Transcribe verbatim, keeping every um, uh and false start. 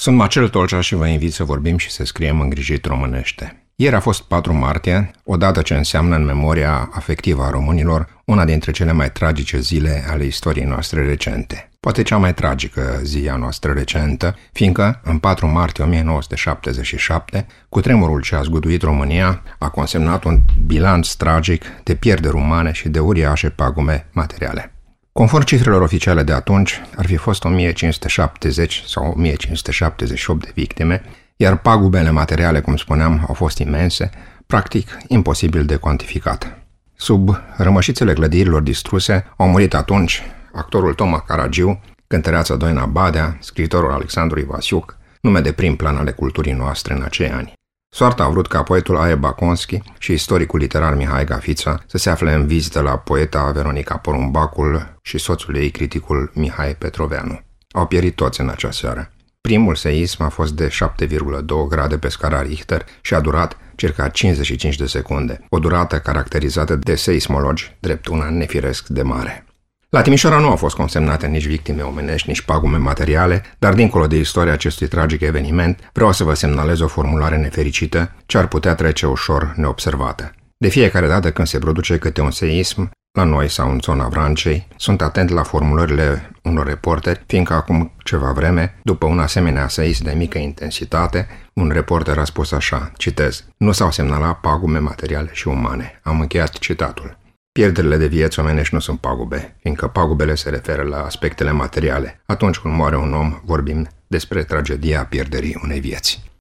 Sunt Marcel Tolcea și vă invit să vorbim și să scriem îngrijit românește. Ieri a fost patru martie, o dată ce înseamnă în memoria afectivă a românilor una dintre cele mai tragice zile ale istoriei noastre recente. Poate cea mai tragică zi a noastră recentă, fiindcă, în patru martie o mie nouă sute șaptezeci și șapte, cutremurul ce a zguduit România a consemnat un bilanț tragic de pierderi umane și de uriașe pagume materiale. Conform cifrelor oficiale de atunci, ar fi fost o mie cinci sute șaptezeci sau o mie cinci sute șaptezeci și opt de victime, iar pagubele materiale, cum spuneam, au fost imense, practic imposibil de cuantificat. Sub rămășițele clădirilor distruse au murit atunci actorul Toma Caragiu, cântăreața Doina Badea, scriitorul Alexandru Ivasiuc, nume de prim plan ale culturii noastre în acei ani. Soarta a vrut ca poetul Aie Baconski și istoricul literar Mihai Gafița să se afle în vizită la poeta Veronica Porumbacul și soțul ei, criticul Mihai Petroveanu. Au pierit toți în acea seară. Primul seism a fost de șapte virgulă doi grade pe scara Richter și a durat circa cincizeci și cinci de secunde, o durată caracterizată de seismologi drept una nefiresc de mare. La Timișoara nu au fost consemnate nici victime omenești, nici pagume materiale, dar dincolo de istoria acestui tragic eveniment, vreau să vă semnalez o formulare nefericită ce ar putea trece ușor neobservată. De fiecare dată când se produce câte un seism, la noi sau în zona Vrancei, sunt atent la formulările unor reporteri, fiindcă acum ceva vreme, după un asemenea seism de mică intensitate, un reporter a spus așa, citez, nu s-au semnalat pagume materiale și umane. Am încheiat citatul. Pierderile de vieți omenești nu sunt pagube, fiindcă pagubele se referă la aspectele materiale. Atunci când moare un om, vorbim despre tragedia pierderii unei vieți.